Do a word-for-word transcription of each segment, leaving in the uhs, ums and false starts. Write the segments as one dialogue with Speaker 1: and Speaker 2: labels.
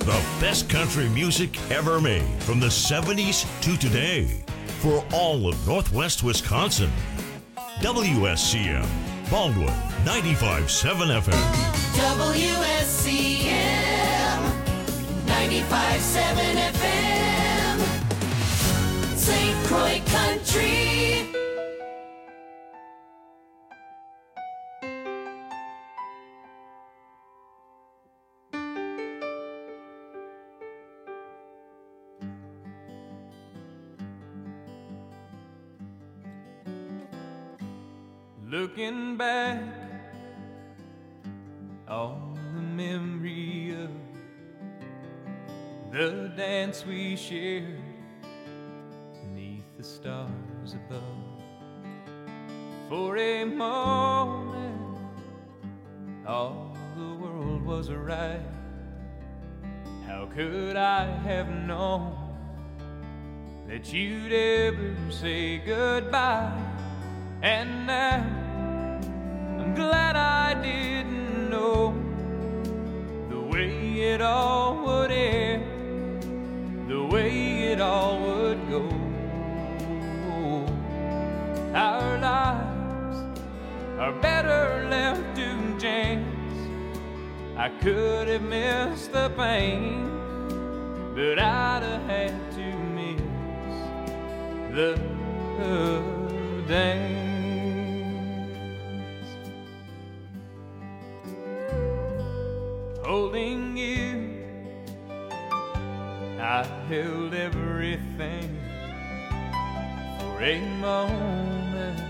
Speaker 1: the best country music ever made from the seventies to today for all of Northwest Wisconsin. W S C M, Baldwin, ninety-five point seven F M.
Speaker 2: W S C M, ninety-five point seven F M. Saint Croix Country.
Speaker 3: Looking back on the memory of the dance we shared beneath the stars above. For a moment, all the world was right. How could I have known that you'd ever say goodbye? And now I'm glad I didn't know the way it all would end, the way it all would go. Our lives are better left to chance. I could have missed the pain, but I'd have had to miss the dance. Holding you, I held everything for a moment.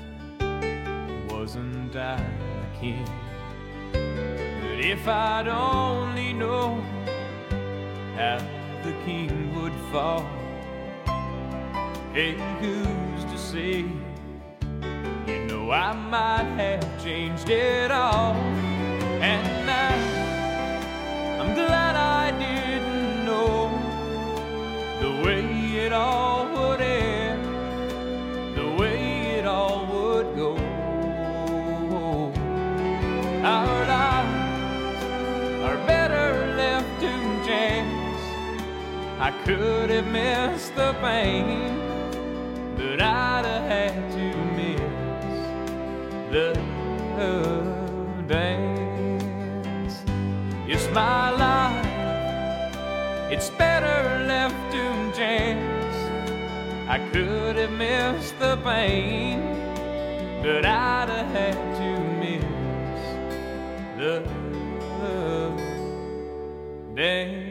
Speaker 3: Wasn't I the king? But if I'd only known how the king would fall, hey, who's to say? You know I might have changed it all. And now I'm glad I didn't know the way it all would end, the way it all would go. Our lives are better left to chance. I could have missed the pain, but I'd have had to miss the dance. It's my life, it's better left to chance. I could have missed the pain, but I'd have had to miss the dance.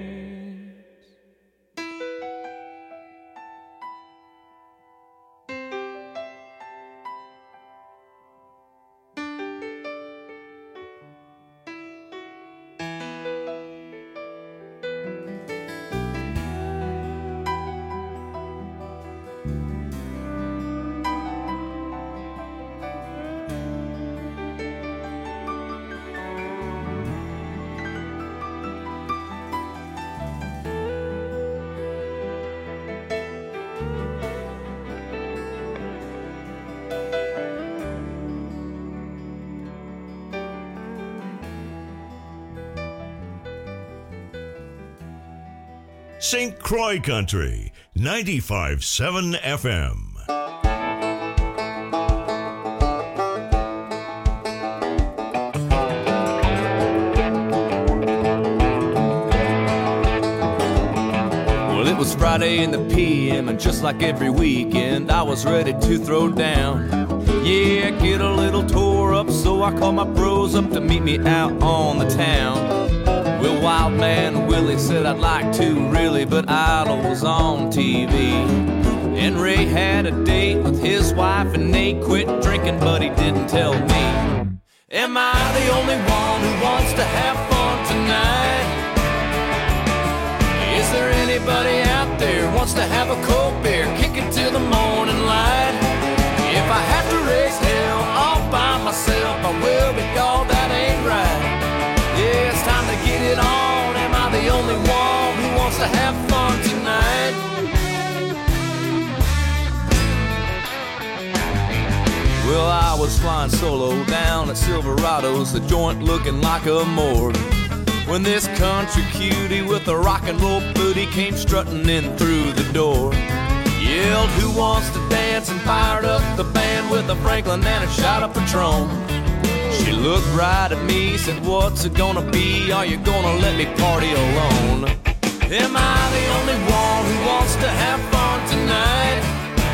Speaker 1: Saint Croix Country, ninety-five point seven F M.
Speaker 4: Well, it was Friday in the P M, and just like every weekend, I was ready to throw down. Yeah, get a little tore up, so I called my bros up to meet me out on the town. Well, Wild Man Willie said I'd like to really, but Idol was on T V. And Ray had a date with his wife, and Nate quit drinking, but he didn't tell me. Am I the only one who wants to have fun tonight? Is there anybody out there who wants to have a cold beer, kick it till the morning light? If I have to raise hell all by myself, I will, because that ain't right. Yeah, it's time to get it on. Am I the only one who wants to have fun tonight? Well, I was flying solo down at Silverado's, the joint looking like a morgue. when this country cutie with a rock and roll booty came strutting in through the door. Yelled, who wants to dance, and fired up the band with a Franklin and a shot of Patron. She looked right at me, said, what's it gonna be? Are you gonna let me party alone? Am I the only one who wants to have fun tonight?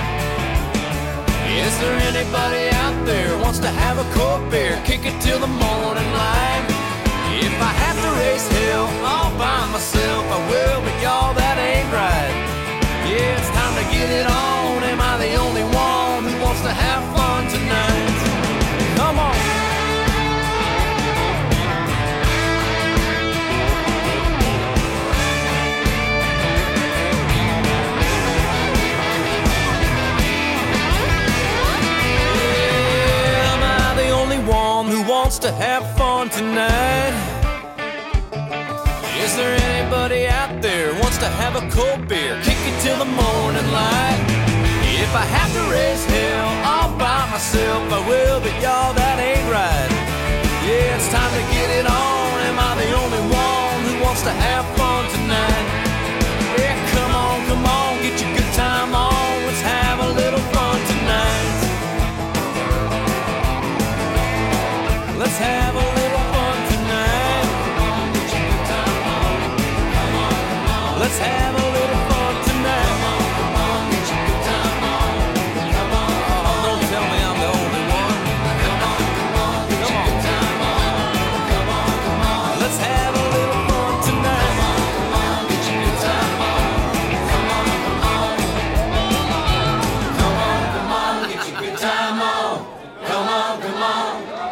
Speaker 4: Is there anybody out there who wants to have a cold beer, kick it till the morning light? If I have to raise hell all by myself, I will, but y'all, that ain't right. Yeah, it's time to get it on. Am I the only one who wants to have fun tonight? Come on. Yeah, am I the only one who wants to have fun tonight? Is there anybody out there who wants to have a cold beer, kick it till the morning light? If I have to raise hell all by myself, I will, but y'all, that ain't right. Yeah, it's time to get it on. Am I the only one who wants to have fun tonight? Yeah, come on, come on, get your good time on. Let's have a little fun tonight. Let's have a little fun tonight. Let's have a little fun tonight. Come on, get your good time on. Come on, oh, don't tell me I'm the only one. Come on, come on, get your good time on. Come on, come on, let's have a little fun tonight. Come on, come on, get your good time on. Come on, come on, come on, come on, get your good time on. Come on, come on.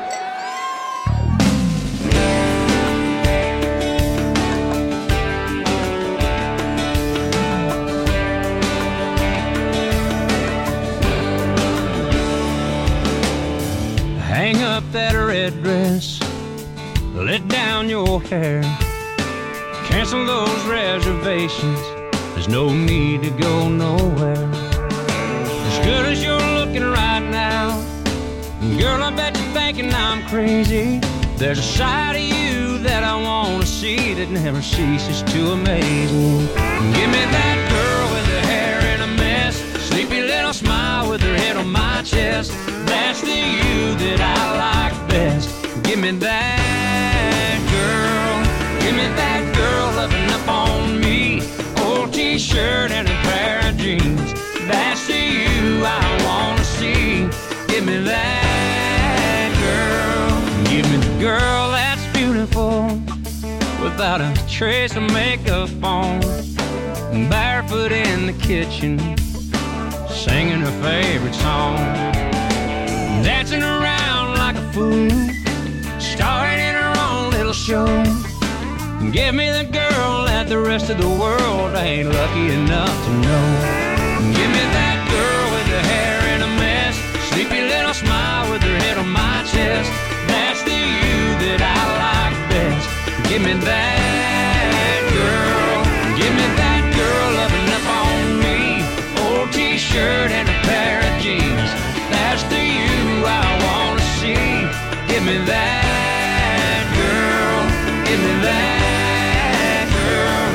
Speaker 5: Hang up that red dress, let down your hair, cancel those reservations, there's no need to go nowhere. As good as you're looking right now, girl, I bet you're thinking I'm crazy. There's a side of you that I want to see that never ceases to amaze me. Give me that girl with her hair in a mess, sleepy little smile with her head on my chest. That's the you that I like best. Give me that girl. Give me that girl loving up on me. Old t-shirt and a pair of jeans. That's the you I want to see. Give me that girl. Give me the girl that's beautiful, without a trace of makeup on, barefoot in the kitchen, singing her favorite song, dancing around like a fool, starring in her own little show. Give me the girl that the rest of the world ain't lucky enough to know. Give me that girl with her hair in a mess, sleepy little smile with her head on my chest. That's the you that I like best. Give me that girl. Give me that girl loving up on me. Old t-shirt and a pair of jeans. That's the you I want to see. Give me that girl. Give me that girl.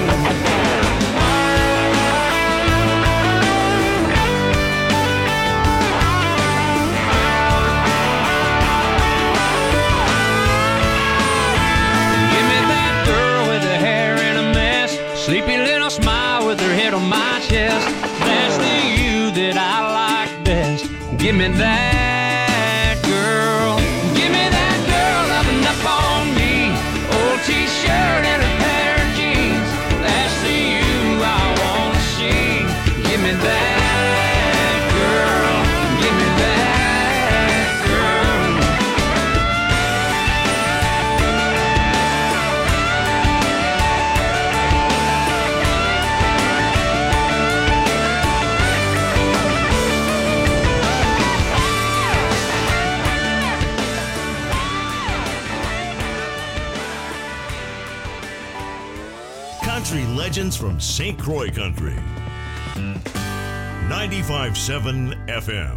Speaker 5: Give me that girl with her hair in a mess, sleepy little smile with her head on my chest. That's the you that I like best. Give me that girl. Give me that girl loving up on me. Old t-shirt and a pair of jeans. That's the you I want to see. Give me that girl. Give me that girl.
Speaker 1: Country legends from Saint Croix Country. ninety-five point seven F M.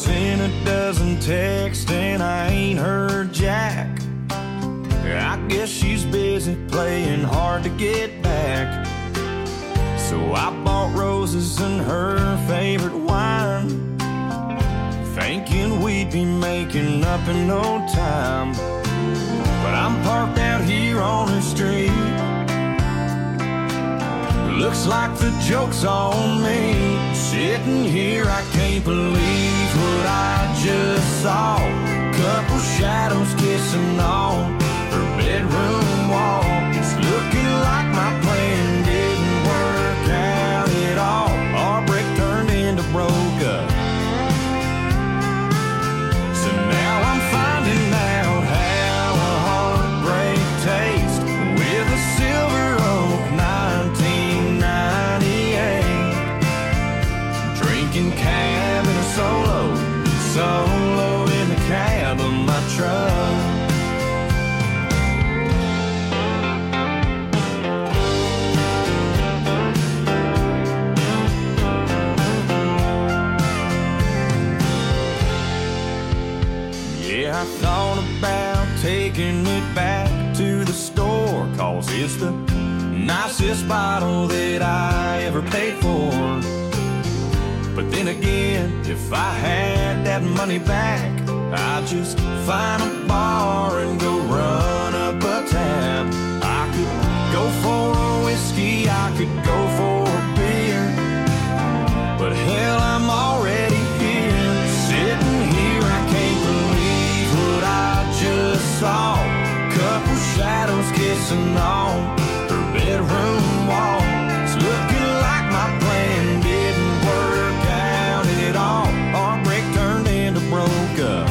Speaker 6: sent a dozen texts and I ain't heard jack. I guess she's busy playing hard to get back. So I bought roses and her favorite wine, thinking we'd be making up in no time. But I'm parked out here on the street. Looks like the joke's on me. Sitting here, I can't believe what I just saw. Couple shadows kissing on her bedroom wall. It's looking like my plan didn't work out at all. Our break turned into broke up. So now I'm finding out how a heartbreak tastes with a Silver Oak nineteen ninety-eight. Drinking cab in a solo, solo in the cab of my truck. Yeah, I thought about taking it back to the store, 'cause it's the nicest bottle that I ever paid for. But then again, if I had that money back, I'd just find a bar and go run up a tab. I could go for a whiskey, I could go for a beer, but hell, I'm already here. Sitting here, I can't believe what I just saw. Couple shadows kissing on her bedroom wall. It's looking like my plan didn't work out at all. Our break turned into broke up.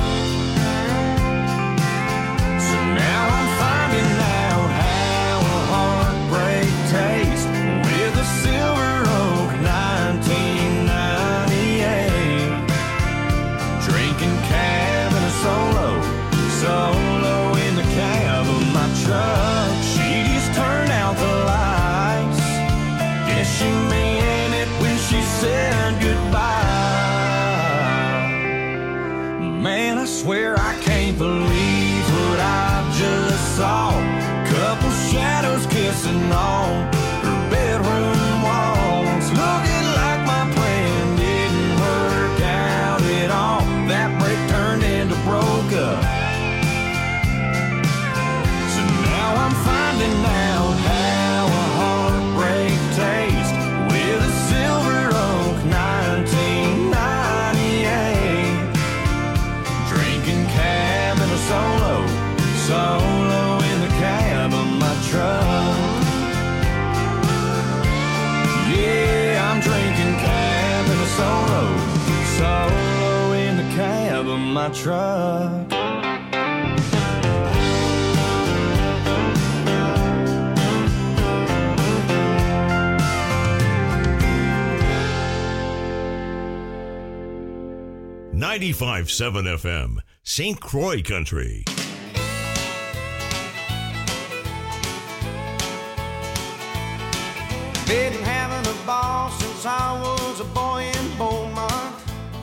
Speaker 6: So now I'm finding out how a heartbreak tastes with a Silver Oak nineteen ninety-eight. Drinking cab in a solo, solo in the cab of my truck. She just turned out the lights. Guess she meant it when she said goodbye. Man, I swear I can't believe what I just saw. Couple shadows kissing on her bedroom walls. Looking like my plan didn't work out at all. That break turned into broke up. So now I'm finding out how a heartbreak tastes with a Silver Oak nineteen ninety-eight. Drinking cab in a solo, solo in the cab of my truck. Yeah, I'm drinking cab in a solo, solo in the cab of my truck.
Speaker 1: ninety-five point seven F M, Saint Croix Country.
Speaker 7: Been having a ball since I was a boy in Beaumont.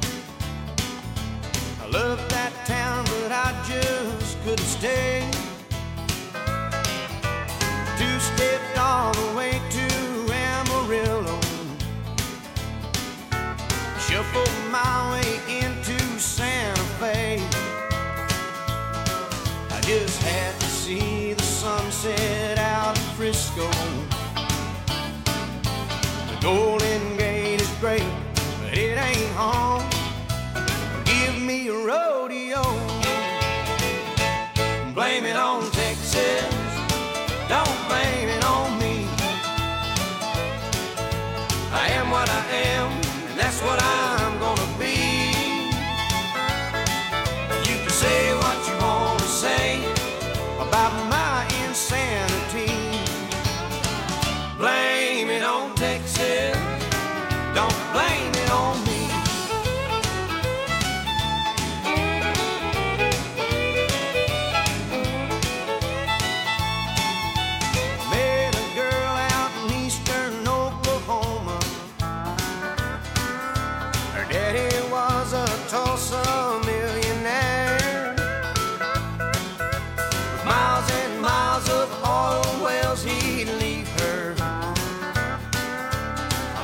Speaker 7: I love that town, but I just couldn't stay. Two-stepped all the way to Amarillo, shuffled my way into Santa Fe. I just had to see the sunset out in Frisco. The Golden Gate is great, but it ain't home. Give me a rodeo, blame it on Texas, don't blame it on me. I am what I am, and that's what I'm gonna be. You can say what you want to say about my insanity. Blame it on Texas, don't blame it on me. Met a girl out in eastern Oklahoma.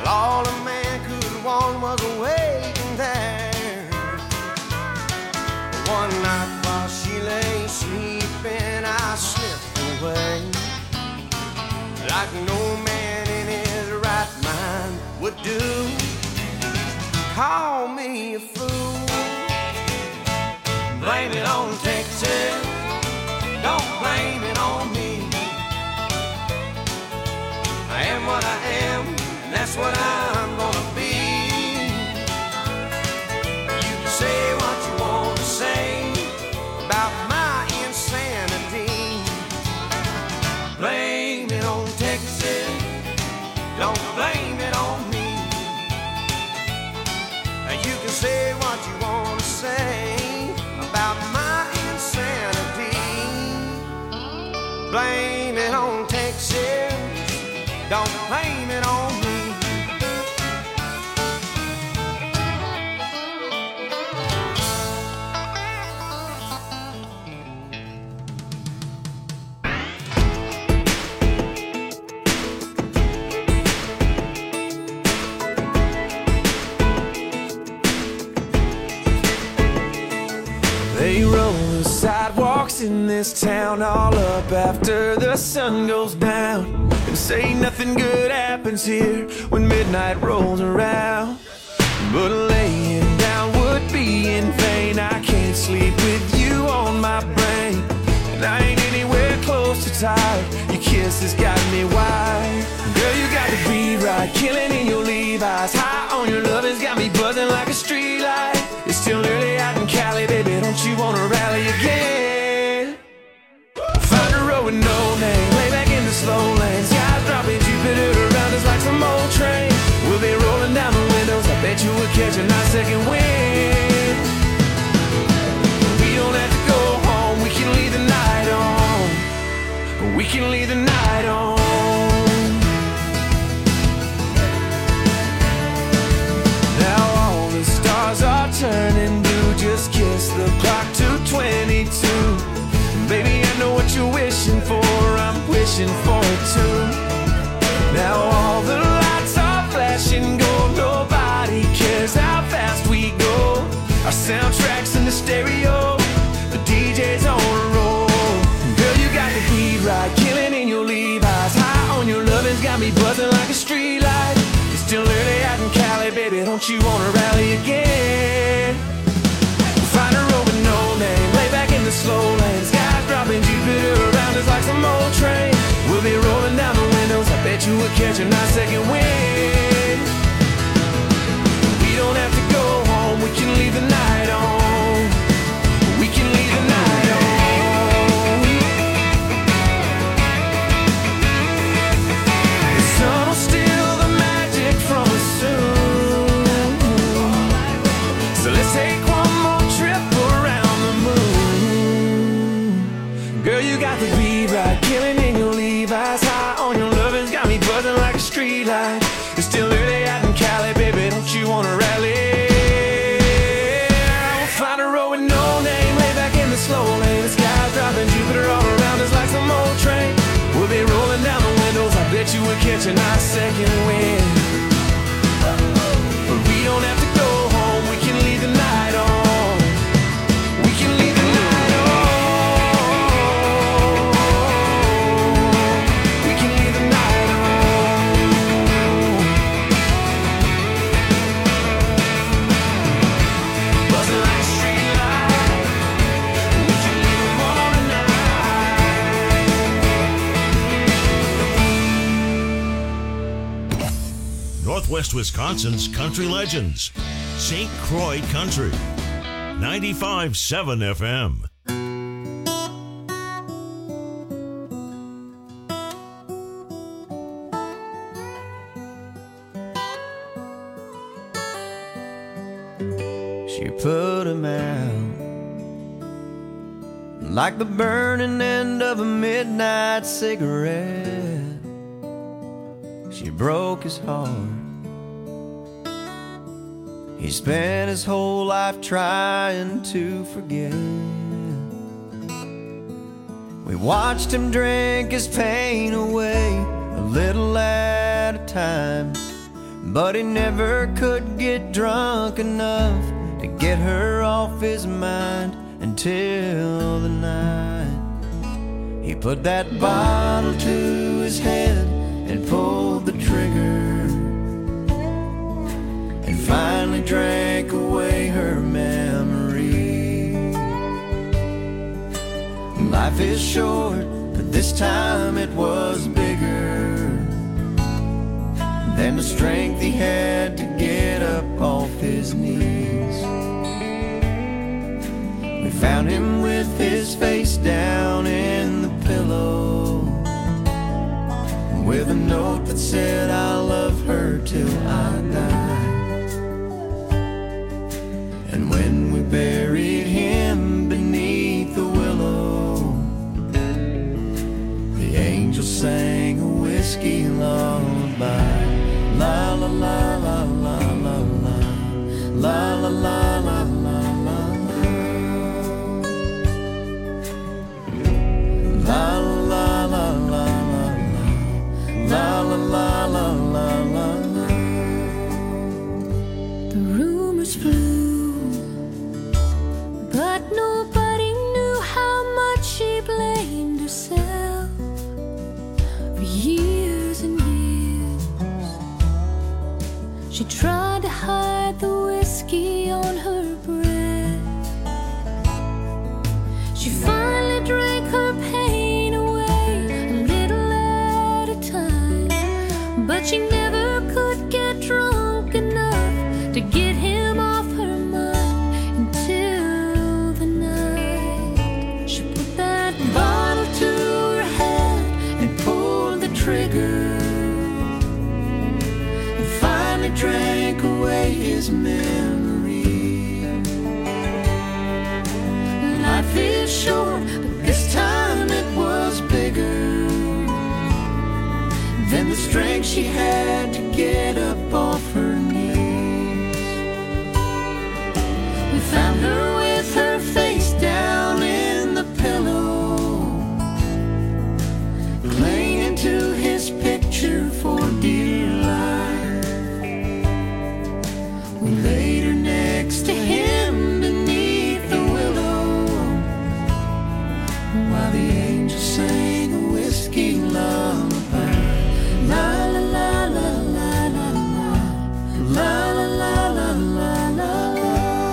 Speaker 7: Well, all a man could want was waiting there. One night while she lay sleeping, I slipped away like no man in his right mind would do. Call me a fool, blame it on Texas, don't blame it on me. I am what I am, and that's what I'm gonna be. You can say what you want to say about my insanity. Blame it on Texas, don't blame it on me. You can say what you want to say about my insanity. Blame it on Texas, don't blame it on me.
Speaker 6: They roll the sidewalks in this town all up after the sun goes down, and say nothing good happens here when midnight rolls around. But laying down would be in vain. I can't sleep with you on my brain, and I ain't anywhere close to tired. Your kiss has got me wired. Girl, you got the beat right, killing in your Levi's. High on your love has got me buzzing like a street light. It's still early out in Cali, baby, don't you wanna rally again? Find a road with no name, lay back in the slow lane. Skies dropping, Jupiter around us like some old train. We'll be rolling down the windows, I bet you we'll catch a nice second wind. We don't have to go home, we can leave the night on. We can leave the night on. Now all the stars are turning blue, just kiss the clock to twenty-two. Baby, I know what you're wishing for, I'm wishing for it too. Now all the lights are flashing gold, nobody cares how fast we go. Our soundtrack's in the stereo, the D J's on a roll. Girl, you got the beat right, killing in your Levi's. High on your lovin's got me buzzing like a street light. It's still early out in Cali, baby, don't you wanna rally again? Find a road with no name, lay back in the slow lane. Skies dropping, Jupiter around us like some old train. We'll be rolling down the windows, I bet you we'll catch a nice second wind. We don't have to go home, we can leave the night on. We can leave the night on. The sun will steal the magic from us soon, so let's take one more trip around the moon. Girl, you got the beat right, killing in your Levi's. High on your lovin's got me buzzing like a street light. It's still early out in Cali, baby, don't you wanna rally? We'll find a road with no name, lay back in the slow lane. The sky's dropping, Jupiter all around us like some old train. We'll be rolling down the windows, I bet you we'll catch a nice second wind. But we don't have to go home, we can leave the night on. We can leave the night on. We can leave the night on. Buzzing like a street light, we can leave them all tonight.
Speaker 1: Northwest Wisconsin's country legends. Saint Croix Country. ninety-five point seven F M.
Speaker 6: She put him out like the burning end of a midnight cigarette. She broke his heart. He spent his whole life trying to forget. We watched him drink his pain away, a little at a time.
Speaker 7: but he never could get drunk enough to get her off his mind until the night he put that bottle to his head and pulled the trigger and finally drank away her memory. Life is short, but this time it was bigger than the strength he had to get up off his knees. We found him with his face down in the pillow, with a note that said, "I love her till I die." And when we buried him beneath the willow, the angel sang a whiskey lullaby. La la la la la la la, la la la la la la, la la la la la, la la la la la la.
Speaker 8: The rumors flew, but nobody knew how much she blamed herself for years and years. She tried to hide the whiskey on her breath. She finally drank her pain away a little at a time, but she never could get drunk enough to get him off her mind until the night she put that bottle to her head and pulled the trigger, drank away his memory. Life is short, but this time it was bigger than the strength she had to get up off her knees. We found her with her face down in the pillow, clinging to his picture for dear life. We laid her next to him beneath the willow, while the angel sang a whiskey lullaby. La la la la la la la, la la la la la la la.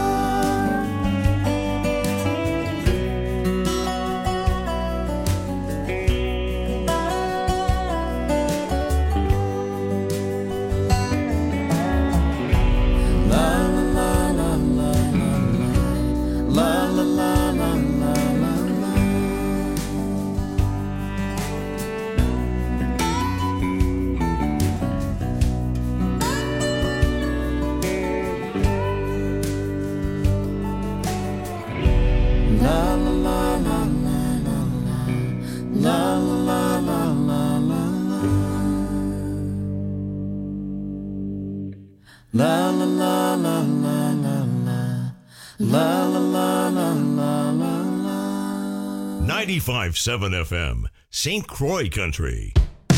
Speaker 8: La la la la la la la, la la la la la la la.
Speaker 1: ninety-five point seven F M, Saint Croix Country.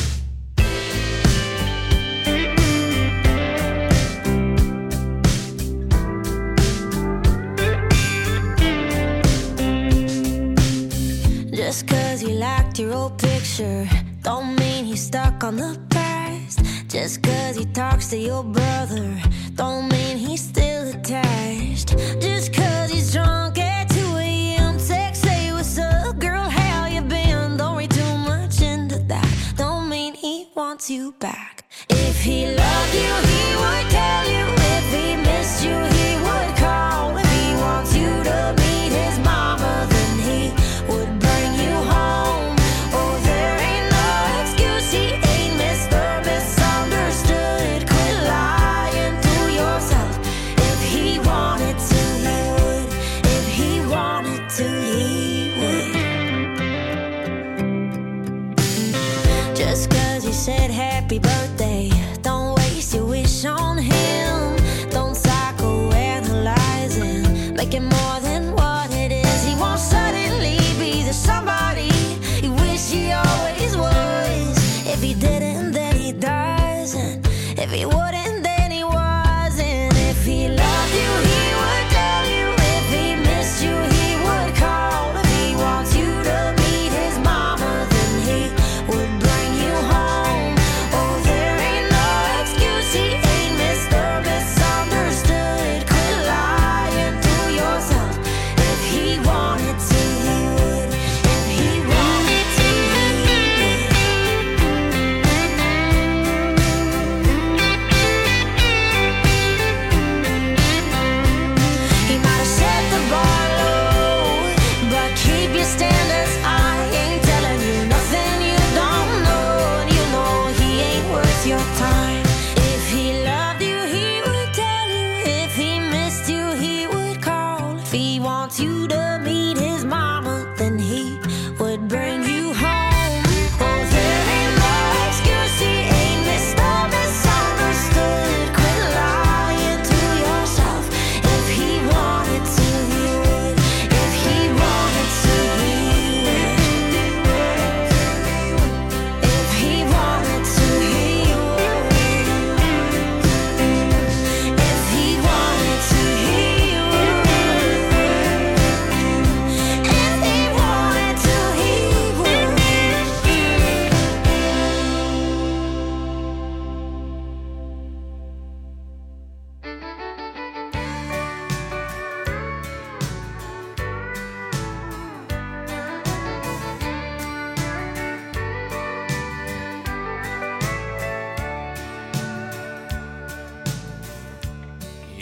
Speaker 8: Just cause you liked your old picture don't mean he's stuck on the past. Just cause he talks to your brother don't mean he's still attached. Just cause he's drunk at two a.m. text, say what's up girl, how you been? Don't read too much into that, don't mean he wants you back. If he loved you he would tell you, if he missed you he would call. If he wants you to meet his mama then he would bring you home. Oh, there ain't no excuse, he ain't Mister Misunderstood. Quit lying to yourself. If he wanted to he would, if he wanted to he would. Just cause he said happy birthday don't waste your wish on him.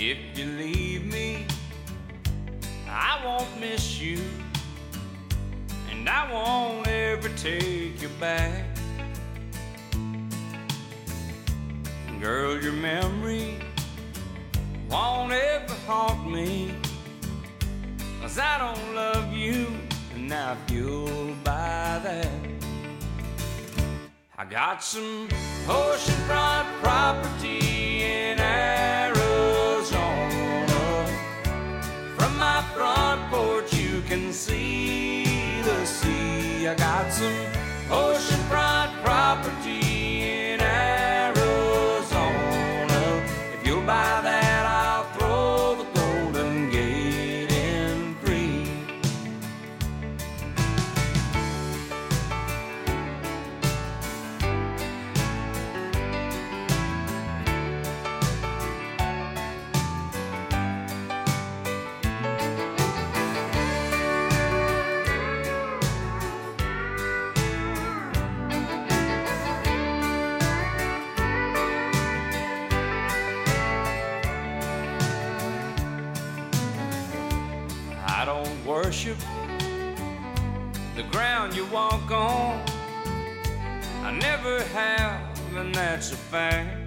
Speaker 3: If you leave me, I won't miss you, and I won't ever take you back. Girl, your memory won't ever haunt me, 'cause I don't love you, and now if you'll buy that, I got some oceanfront property in Arizona. From my front porch you can see the sea. I got some oceanfront property in Arizona. If you'll buy that, I'll throw the Golden Gate in free. I don't worship the ground you walk on. I never have, and that's a fact.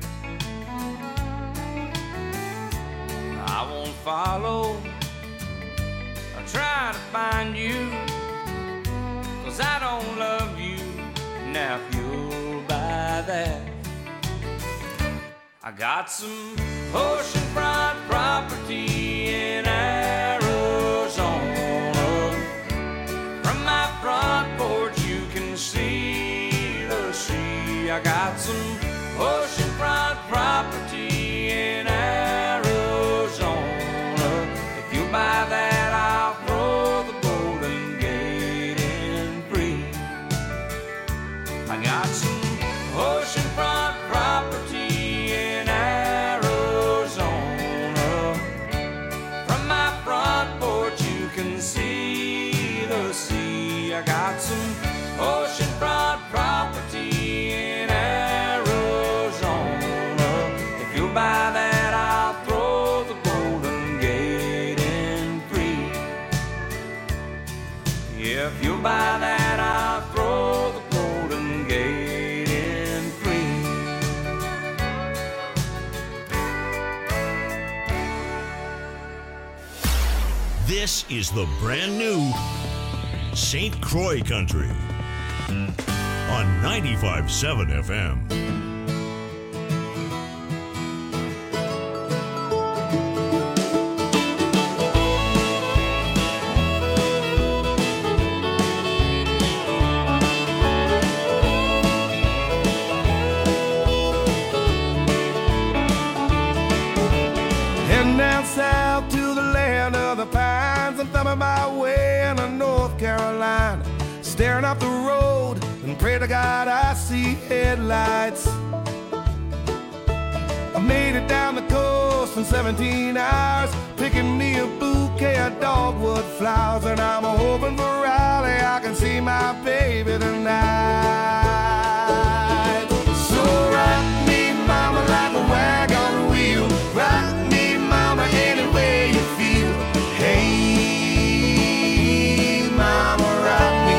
Speaker 3: I won't follow or try to find you, 'cause I don't love you. Now if you'll buy that, I got some oceanfront property in Arizona. From my front porch you can see the sea. I got some oceanfront property in Arizona. If you buy that, I'll throw the Golden Gate in free. I got some oceanfront property in Arizona. From my front porch you can see the sea. I got some oceanfront property in Arizona. If you'll buy that, I'll throw the Golden Gate in free. Yeah, if you'll buy that, I'll throw the Golden Gate in free.
Speaker 1: This is the brand new Saint Croix Country on ninety-five point seven F M.
Speaker 9: Heading down south to the land of the pines. I'm thumbing my way into North Carolina, staring up the road and pray to God I see headlights. I made it down the coast in seventeen hours, picking me a bouquet of dogwood flowers, and I'm hoping for Raleigh I can see my baby tonight. So rock me, mama, like a wagon wheel. Rock me, mama, any way you feel. Hey, mama, rock me.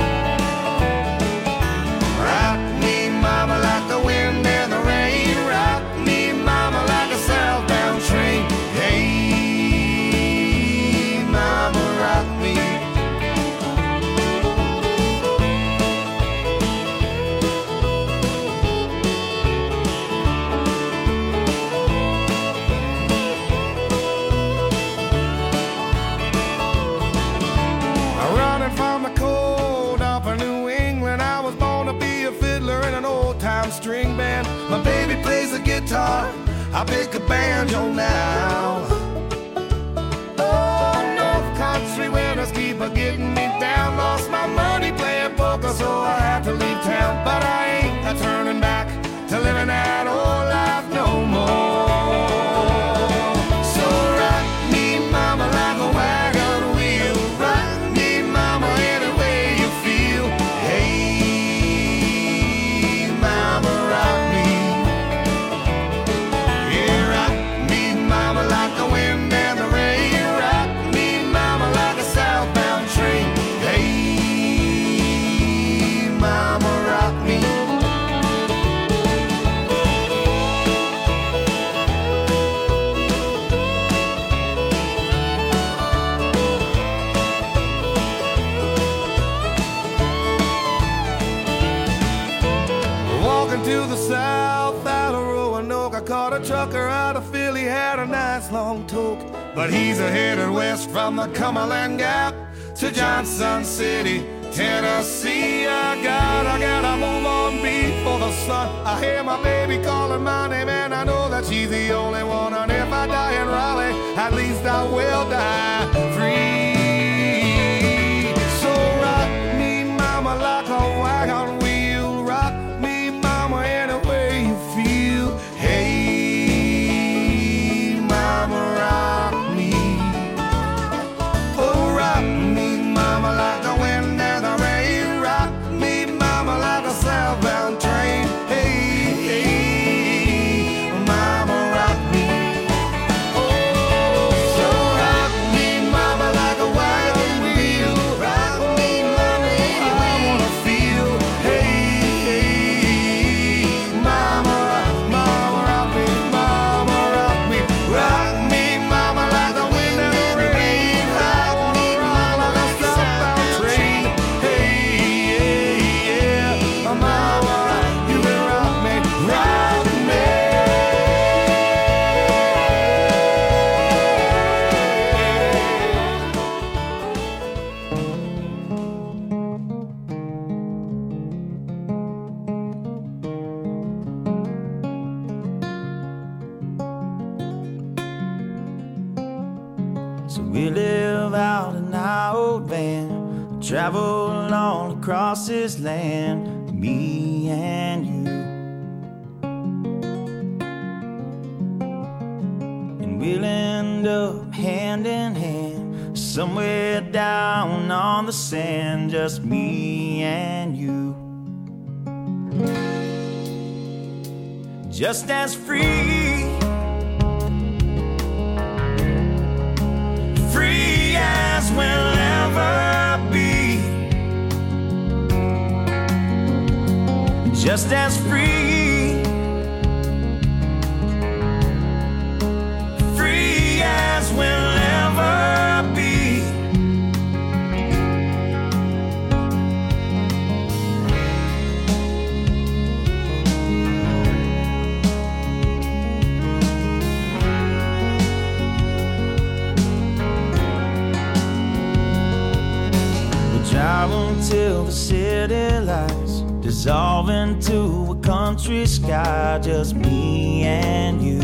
Speaker 9: Rock me, mama, like the wind and the rain. Rock me, mama, like a southbound train. Hey, mama, rock me. Running from the cold up in New England, I was born to be a fiddler in an old-time string band. My baby plays the guitar, I pick a banjo now. Oh, North Country winters keep a getting me down. Lost my money playing poker, so I had to leave town. But I ain't a turning back to living that old life no more. So rock me, mama, like a wagon wheel. Rock me, mama, any way you feel. Hey, mama, rock me. Yeah, rock me, mama, like got a feel he had a nice long toke. But he's a headed west from the Cumberland Gap to Johnson City, Tennessee. I got, I gotta move on before the sun. I hear my baby calling my name, and I know that she's the only one. And if I die in Raleigh, at least I will die free. So rock me, mama, like a wagon wheel. Rock me, mama, any way you feel. Hey, mama, rock me. Oh, rock me, mama, like the wind and the rain. Rock me, mama, like a southbound train. Hey, hey, mama, rock me. Oh, so rock me, mama, like a wagon wheel. Rock me, mama, I wanna feel. Hey, hey, mama, mama, rock me, mama, rock me. Rock me, mama, like the wind and the rain. I wanna rock like a southbound train. Hey, yeah, yeah, mama, you can rock me, rock me.
Speaker 7: So we live out in our old van, travel all across this land, me and you. And we'll end up hand in hand, somewhere down on the sand, just me and you. Just as free, free as we'll ever be. Just as free, free as we'll ever be. Drive until the city lights dissolve into a country sky, just me and you.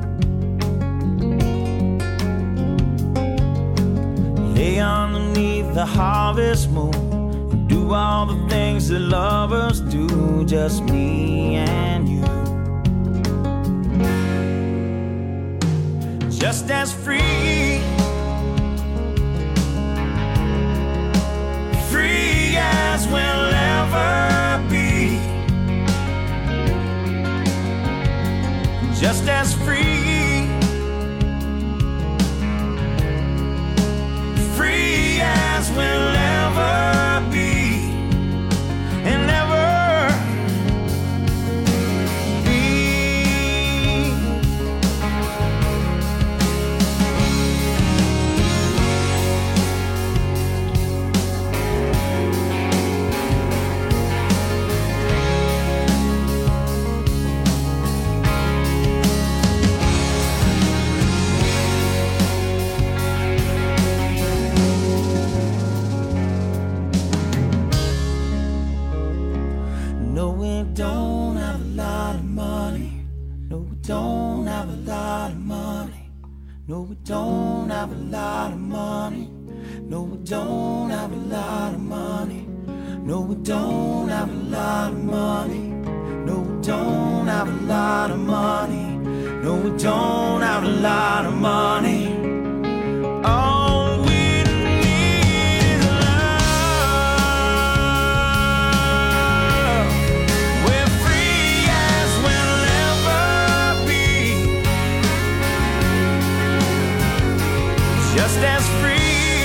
Speaker 7: Lay underneath the harvest moon and do all the things that lovers do, just me and you. Just as free, free as we'll ever be. Just as free, free as we'll ever be. And ever be. No, we don't have a lot of money. No, we don't have a lot of money. No, we don't have a lot of money. No, we don't have a lot of money. No, we don't have a lot of money. No, we don't have a lot of money. No, we don't have a lot of money. All we need is love. We're free as we'll ever be. Just as free.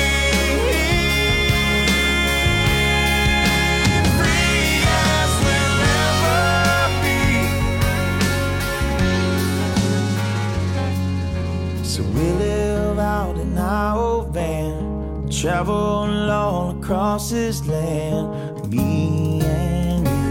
Speaker 7: Free as we'll ever be. So we live out in our old van, travel all across this land, me and you.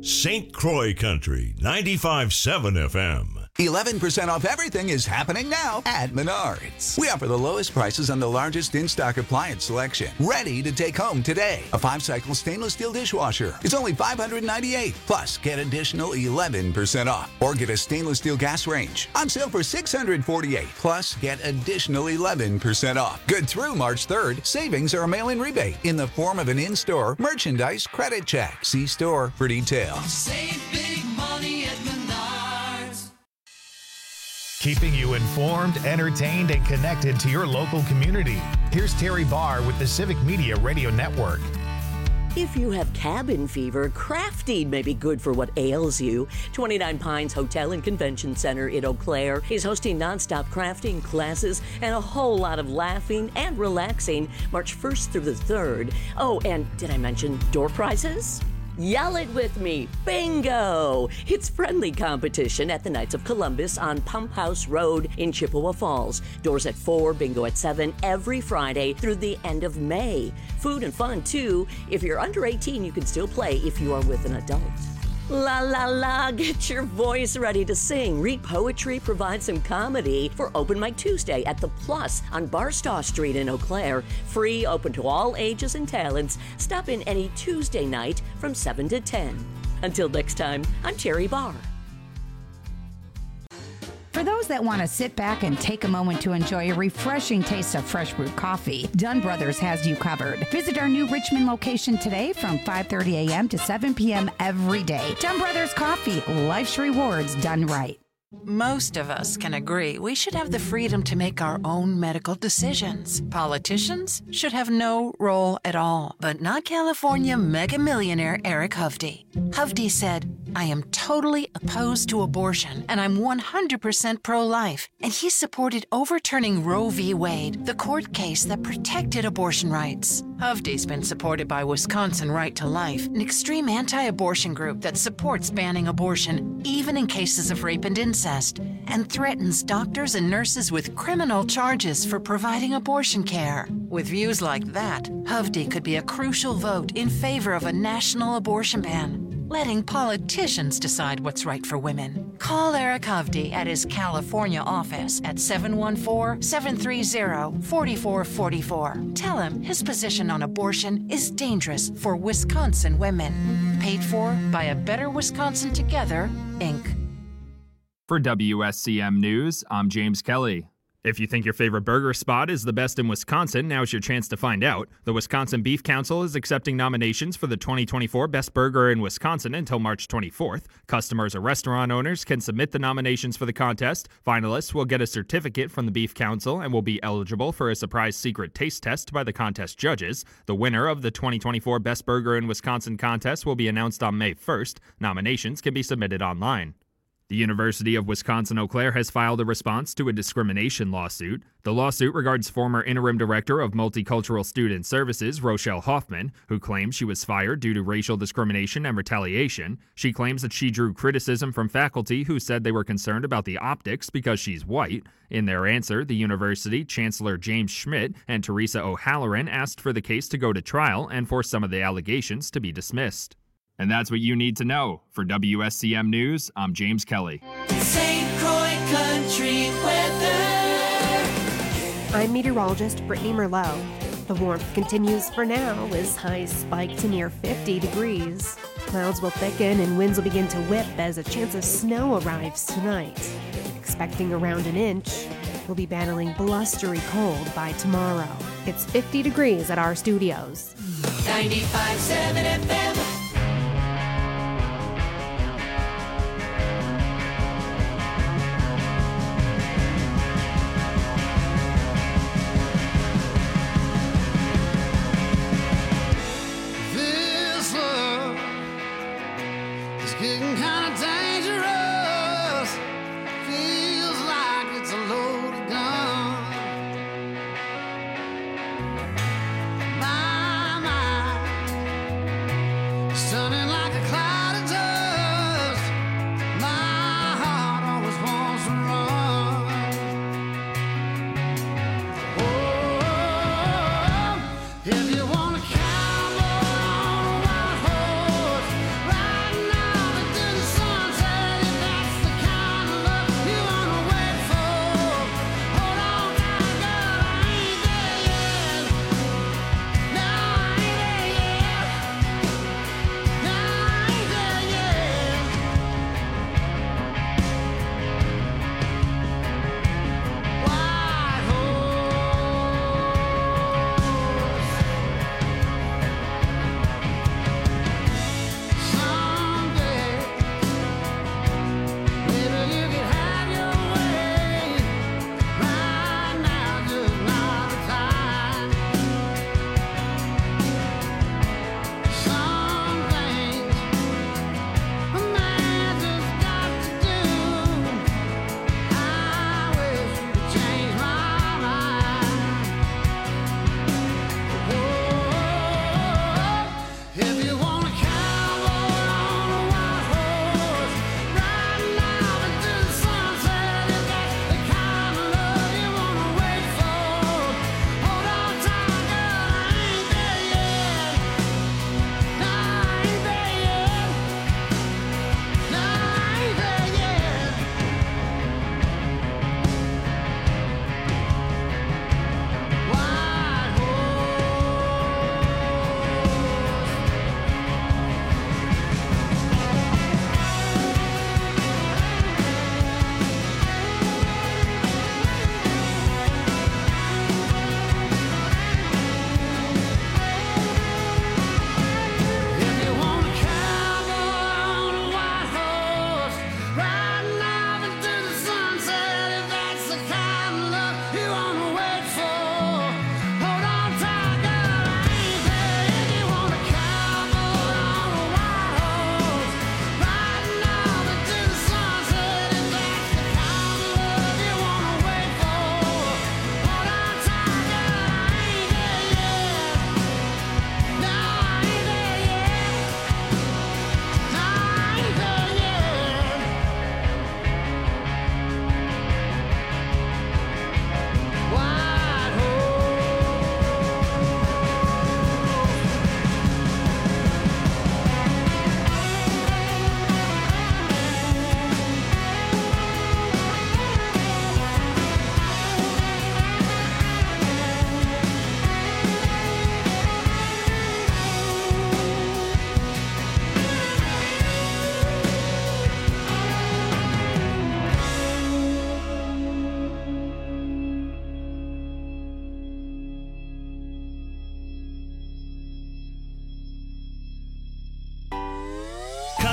Speaker 1: Saint Croix Country, ninety-five point seven F M.
Speaker 10: eleven percent off everything is happening now at Menards. We offer the lowest prices on the largest in-stock appliance selection. Ready to take home today. A five-cycle stainless steel dishwasher is only five hundred ninety-eight dollars. Plus, get additional eleven percent off. Or get a stainless steel gas range on sale for six hundred forty-eight dollars. Plus, get additional eleven percent off. Good through March third. Savings are a mail-in rebate in the form of an in-store merchandise credit check. See store for details.
Speaker 2: Save big money at Menards.
Speaker 11: Keeping you informed, entertained, and connected to your local community. Here's Terry Barr with the Civic Media Radio Network.
Speaker 12: If you have cabin fever, crafting may be good for what ails you. twenty-nine Pines Hotel and Convention Center in Eau Claire is hosting nonstop crafting classes and a whole lot of laughing and relaxing March first through the third. Oh, and did I mention door prizes? Yell it with me, bingo! It's friendly competition at the Knights of Columbus on Pump House Road in Chippewa Falls. Doors at four, bingo at seven, every Friday through the end of May. Food and fun, too. If you're under eighteen, you can still play if you are with an adult. La la la, get your voice ready to sing. Read poetry, provide some comedy for Open Mic Tuesday at The Plus on Barstow Street in Eau Claire. Free, open to all ages and talents. Stop in any Tuesday night from seven to ten. Until next time, I'm Terry Barr.
Speaker 13: For those that want to sit back and take a moment to enjoy a refreshing taste of fresh brewed coffee, Dunn Brothers has you covered. Visit our new Richmond location today from five thirty a.m. to seven p.m. every day. Dunn Brothers Coffee, life's rewards done right.
Speaker 14: Most of us can agree we should have the freedom to make our own medical decisions. Politicians should have no role at all, but not California mega millionaire Eric Hovde. Hovde said, I am totally opposed to abortion, and I'm one hundred percent pro-life. And he supported overturning Roe v. Wade, the court case that protected abortion rights. Hovde's been supported by Wisconsin Right to Life, an extreme anti-abortion group that supports banning abortion, even in cases of rape and incest, and threatens doctors and nurses with criminal charges for providing abortion care. With views like that, Hovde could be a crucial vote in favor of a national abortion ban, letting politicians decide what's right for women. Call Eric Hovde at his California office at seven one four, seven three zero, four four four four. Tell him his position on abortion is dangerous for Wisconsin women. Paid for by A Better Wisconsin Together, Incorporated.
Speaker 15: For W S C M News, I'm James Kelly. If you think your favorite burger spot is the best in Wisconsin, now's your chance to find out. The Wisconsin Beef Council is accepting nominations for the twenty twenty-four Best Burger in Wisconsin until March twenty-fourth. Customers or restaurant owners can submit the nominations for the contest. Finalists will get a certificate from the Beef Council and will be eligible for a surprise secret taste test by the contest judges. The winner of the twenty twenty-four Best Burger in Wisconsin contest will be announced on May first. Nominations can be submitted online. The University of Wisconsin-Eau Claire has filed a response to a discrimination lawsuit. The lawsuit regards former interim director of Multicultural Student Services, Rochelle Hoffman, who claims she was fired due to racial discrimination and retaliation. She claims that she drew criticism from faculty who said they were concerned about the optics because she's white. In their answer, the university, Chancellor James Schmidt, and Teresa O'Halloran asked for the case to go to trial and for some of the allegations to be dismissed. And that's what you need to know. For W S C M News, I'm James Kelly.
Speaker 2: Saint Croix Country weather.
Speaker 16: I'm meteorologist Brittany Merlot. The warmth continues for now as highs spike to near fifty degrees. Clouds will thicken and winds will begin to whip as a chance of snow arrives tonight. Expecting around an inch. We'll be battling blustery cold by tomorrow. It's fifty degrees at our studios.
Speaker 2: ninety-five point seven F M.
Speaker 9: Getting kind of dangerous. Feels like it's a loaded gun. My mind is turning like a cloud of dust. My heart always wants to run. Oh, if you want to cowboy on a white horse right now.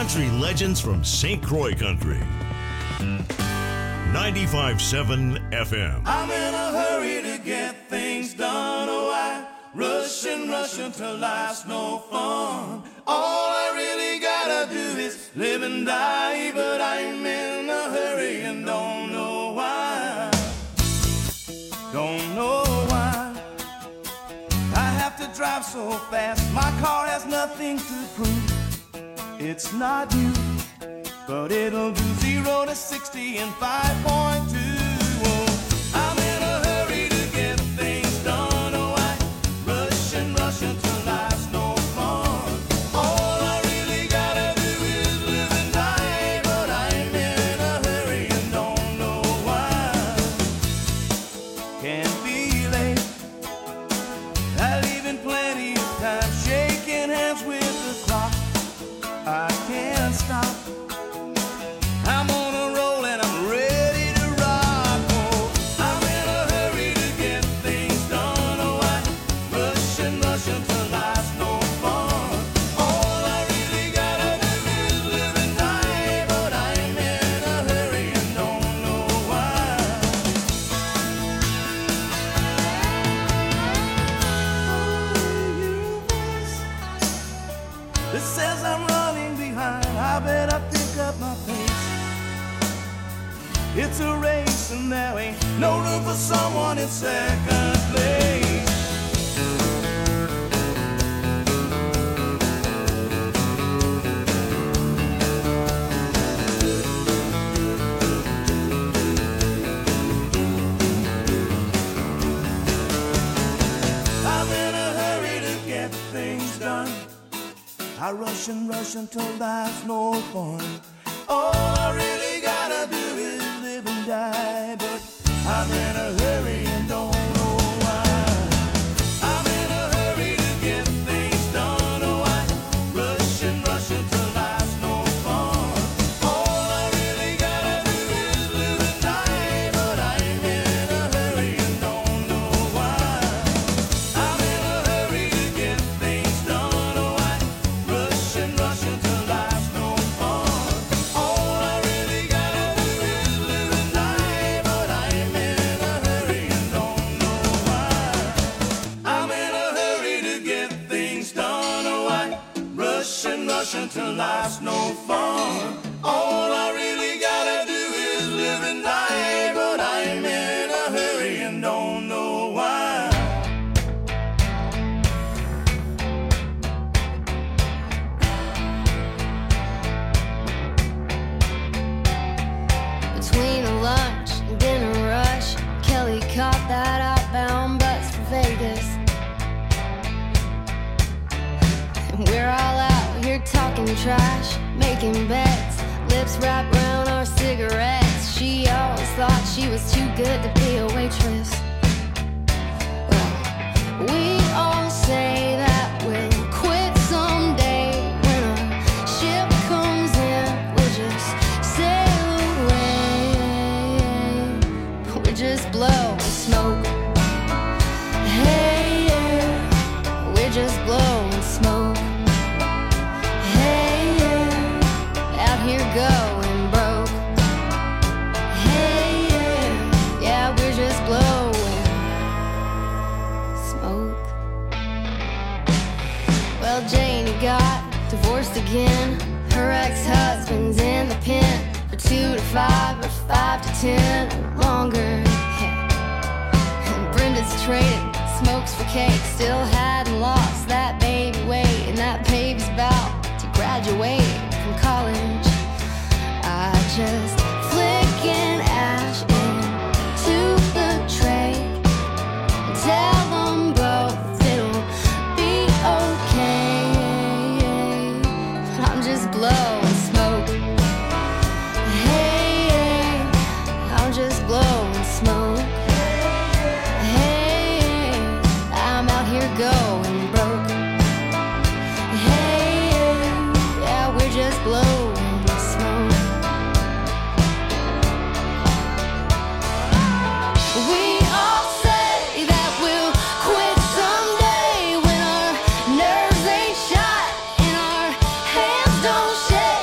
Speaker 1: country legends from Saint Croix Country. ninety-five point seven F M.
Speaker 9: I'm in a hurry to get things done. Oh, I rush and rush until life's no fun. All I really gotta do is live and die, but I'm in a hurry and don't know why. Don't know why I have to drive so fast. My car has nothing to prove. It's not new, but it'll do zero to sixty in five point two. Oh, I'm in a hurry to get things done. Oh, I rush and rush until life's no fun. All I really gotta do is live and die, but I'm in a hurry and don't know why. Can't be late. I leave in plenty of time, shaking hands with the clock. I can't stop. I'm on a roll and I'm ready to rock. Oh, I'm in a hurry to get things done. Oh, I rush and rush until life's no fun. All I really gotta do is live and die, but I'm in a hurry and don't know why. It says I'm running behind. I better pick up my pace. It's a race and there ain't no room for someone in second place. I'm in a hurry to get things done. I rush and rush until life's no fun. All I really gotta do is live and die, but I'm in a hurry and don't know why. I'm in a hurry to get things done. Oh, I rush and rush until life's no fun. All I really gotta do is live and die, but I'm in a hurry and don't know why. I'm in a hurry to get things done. Oh, I rush and rush until life's no fun. All I really gotta do is live and die, but I'm in a hurry and don't know why. I'm in a hurry to get things done. Oh, I rush and rush until life's no fun. All I really gotta do is live and die, but I'm in a hurry and don't know why.
Speaker 8: Between a lunch and dinner rush, Kelly caught that outbound bus for Vegas. And we're all out here talking trash, making bets, lips wrapped around our cigarettes. She always thought she was too good to be a waitress. Well, we all say that we'll quit someday. When our ship comes in, we'll just sail away. We just blow and smoke. Hey, yeah. We just blow and smoke. Hey, yeah. Out here going broke. Hey, yeah. Yeah, we're just blowing smoke. Well, Janie got divorced again. Her ex-husband's in the pen for two to five or five to ten or longer. And Brenda's traded smokes for cake, still hadn't lost that baby weight, and that baby's about to graduate from college. I just flick an ash into the tray and tell them both it'll be okay. I'm just blowing smoke. Hey, I'm just blowing smoke. Hey, I'm out here going broke. Hey, yeah, we're just blowing smoke. We all say that we'll quit someday when our nerves ain't shot and our hands don't shake.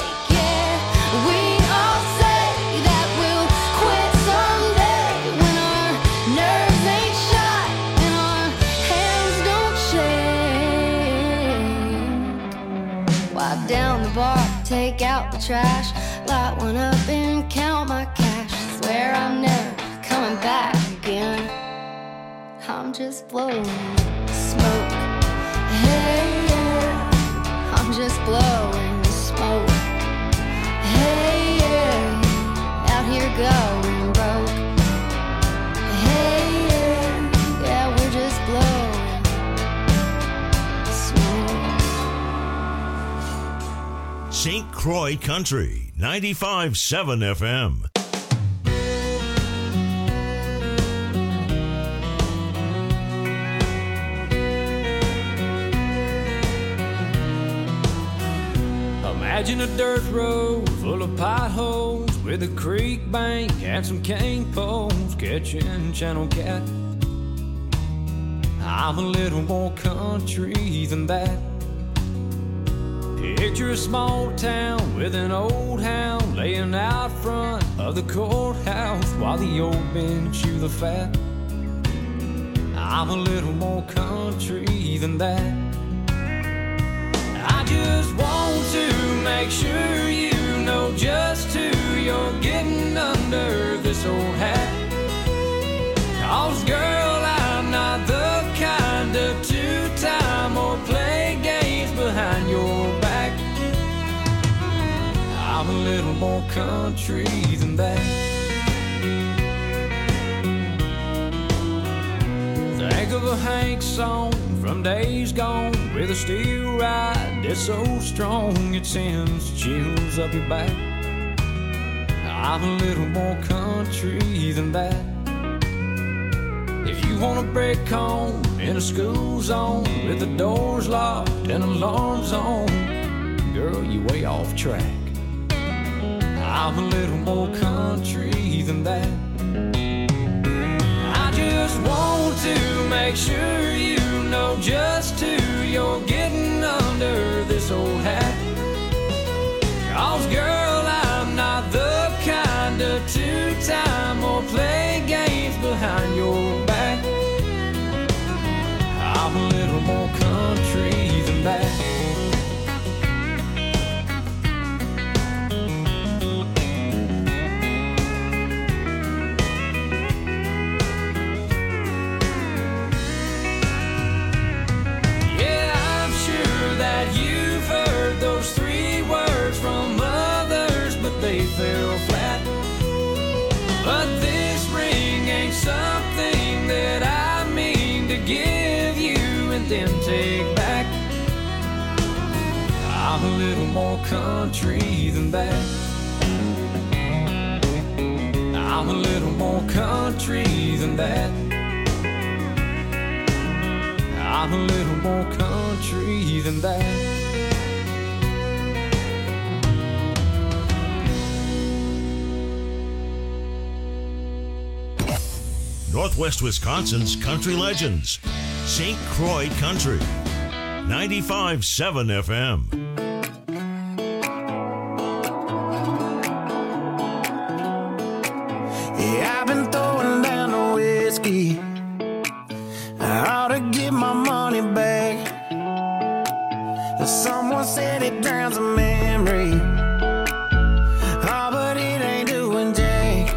Speaker 8: Wipe down the bar, take out the trash, light one up and count my cash. Swear I'm never coming back again. I'm just blowing smoke. Hey, yeah, I'm just blowing smoke. Hey, yeah, out here going broke. Hey, yeah, yeah, we're just blowing smoke.
Speaker 1: Saint Croix Country, ninety-five point seven F M.
Speaker 3: Imagine a dirt road full of potholes with a creek bank and some cane poles catching channel cat. I'm a little more country than that. Picture a small town with an old hound laying out front of the courthouse while the old men chew the fat. I'm a little more country than that. I just want to make sure you know just who you're getting under this old hat. 'Cause girl, I'm not the kind of two-time or play games behind your back. I'm a little more country than that. Think of a Hank song from days gone with a steel ride that's so strong it sends chills up your back. I'm a little more country than that. If you want a break home in a school zone with the doors locked and alarms on, girl, you way off track. I'm a little more country than that. I just want to make sure you know just who you're getting under this old hat. 'Cause girl, I'm not the kind of two-time or play games behind your back. I'm a little more country than that. Fell flat, but this ring ain't something that I mean to give you and then take back. I'm a little more country than that. I'm a little more country than that. I'm a little more country than that.
Speaker 1: Northwest Wisconsin's country legends. Saint Croix Country, ninety-five point seven F M.
Speaker 9: Yeah, I've been throwing down the whiskey. I ought to get my money back. Someone said it drowns a memory. Oh, but it ain't doing jack.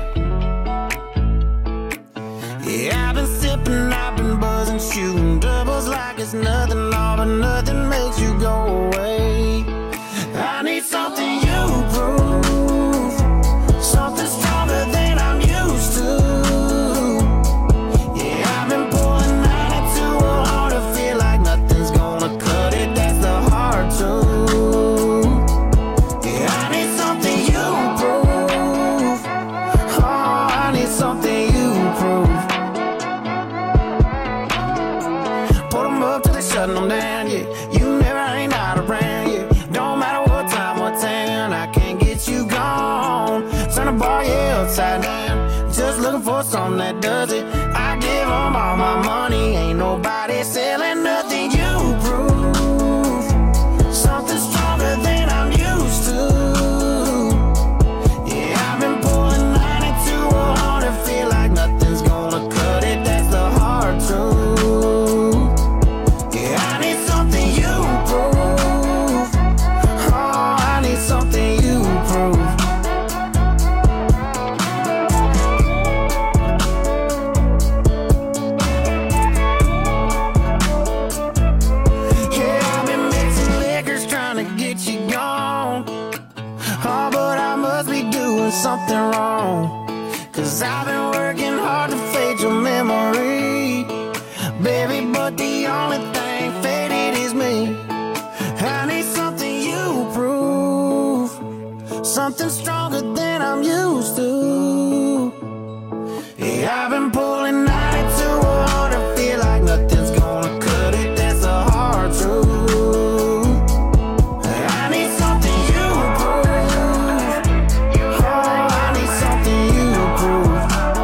Speaker 9: Yeah, I've been sipping, I've been buzzing, shooting doubles like it's nothing, all but nothing makes you go away. I need something you prove, something stronger than I'm used to. Yeah, I've been pulling ninety-two hard to feel like nothing's gonna cut it, that's the hard truth. Yeah, I need something you prove, oh, I need something you prove. Shutting them down, yeah. You never ain't out around, yeah. Don't matter what time, what town, I can't get you gone. Turn the bar, yeah, upside down. Just looking for something that does it. I give them all my money, ain't nobody selling nothing. You prove something stronger than I'm used to. Yeah, I've been pulling ninety-two hard to feel like nothing's gonna cut it. That's the hard truth. something wrong. Cause I've been working hard to fade your memory, baby, but the only thing faded is me. I need something you prove, something stronger than I'm used to. Yeah, I've been pulling ninety to a hundred, feel like nothing's gonna cut it, that's a hard truth. I need something you prove, oh, I need something you prove.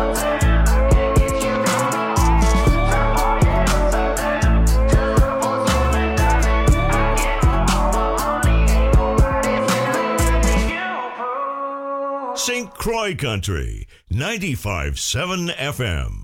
Speaker 1: Saint Croix Country, ninety-five point seven F M.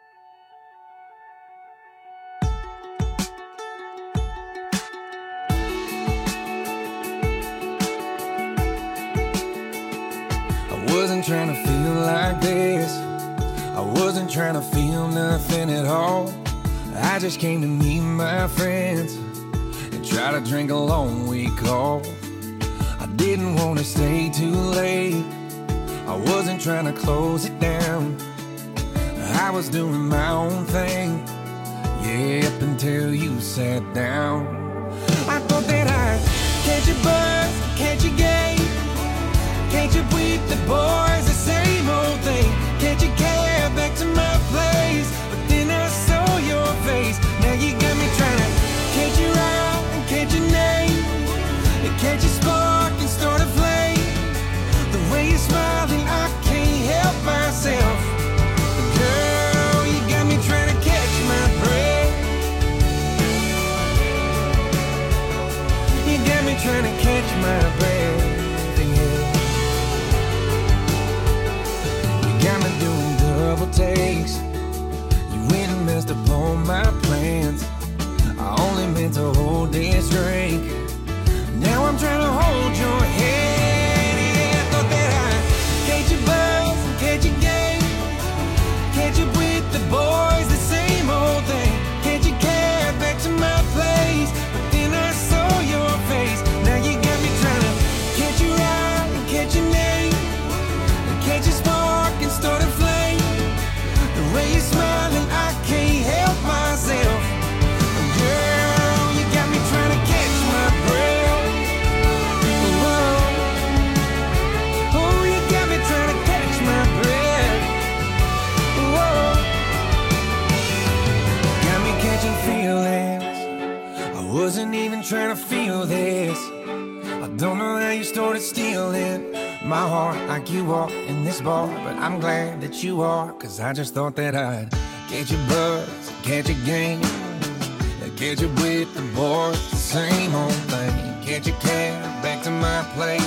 Speaker 6: I wasn't trying to feel like this. I wasn't trying to feel nothing at all. I just came to meet my friends and try to drink a long week off. I didn't want to stay too late. I wasn't trying to close it down. I was doing my own thing, yeah, up until you sat down. I thought that I'd catch a buzz, catch a game, catch up with the boys, the same old thing. Catch a cab back to my place, but then I saw your face. Now you got me trying to catch your eye and catch your name, and catch a spark and start a flame. The way you're smiling, I can't help myself. Girl, you got me trying to catch my breath. You got me trying to catch my breath, yeah. You got me doing double takes. You went and messed up all my plans. I only meant to hold this drink. Now I'm trying to hold your hand. Catch a buzz, catch a game, catch up with the boys, the same old thing. Catch a cab back to my place, but then I saw your face. Now you got me trying to catch your eye and catch your name, and catch a spark and start a flame. The way you're smiling, I can't help myself. Girl, you got me trying to catch my breath. Wasn't even trying to feel this. I don't know how you started stealing my heart like you are in this bar, but I'm glad that you are, cause I just thought that I'd catch a buzz, catch a game, catch up with the boys, the same old thing. Catch a cab back to my place,